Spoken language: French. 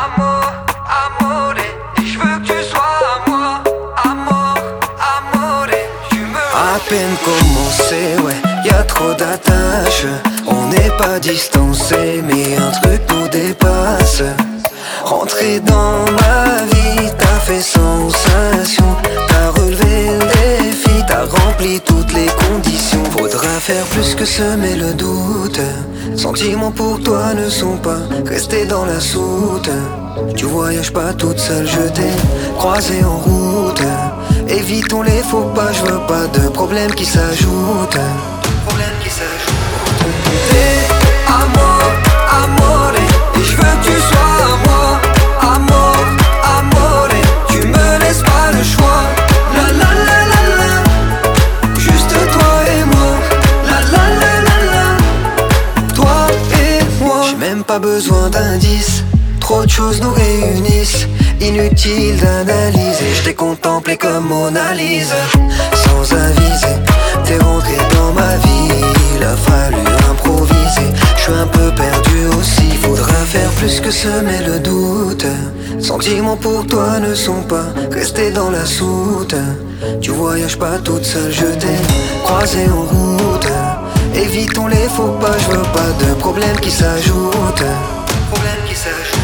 Amour, amore, et je veux que tu sois à moi. Amour, amore, tu me... À peine commencé, ouais, y'a trop d'attaches. On n'est pas distancés, mais un truc nous dépasse. Rentrer dans ma vie, t'as fait sensation. T'as relevé le défi, t'as rempli toutes les conditions. Faudra faire plus que semer le doute. Sentiments pour toi ne sont pas restés dans la soute. Tu voyages pas toute seule, je t'ai croisé en route. Évitons les faux pas, je veux pas de problèmes qui s'ajoutent. Problèmes qui s'ajoutent. T'es à moi, amore, et je veux que tu sois à moi. Amour, amore, tu me laisses pas le choix. La la la la la, juste toi et moi. La la la la la, toi et moi. J'ai même pas besoin d'indices, trop de choses nous réunissent. Inutile d'analyser, je t'ai contemplé comme Mona Lisa. Sans aviser, t'es rentré dans ma vie, il a fallu improviser. Je suis un peu perdu aussi, faudra faire plus que semer le doute. Sentiments pour toi ne sont pas restés dans la soute. Tu voyages pas toute seule, je t'ai croisé en route. Évitons les faux pas, je veux pas de problèmes qui s'ajoutent. Problèmes qui s'ajoutent.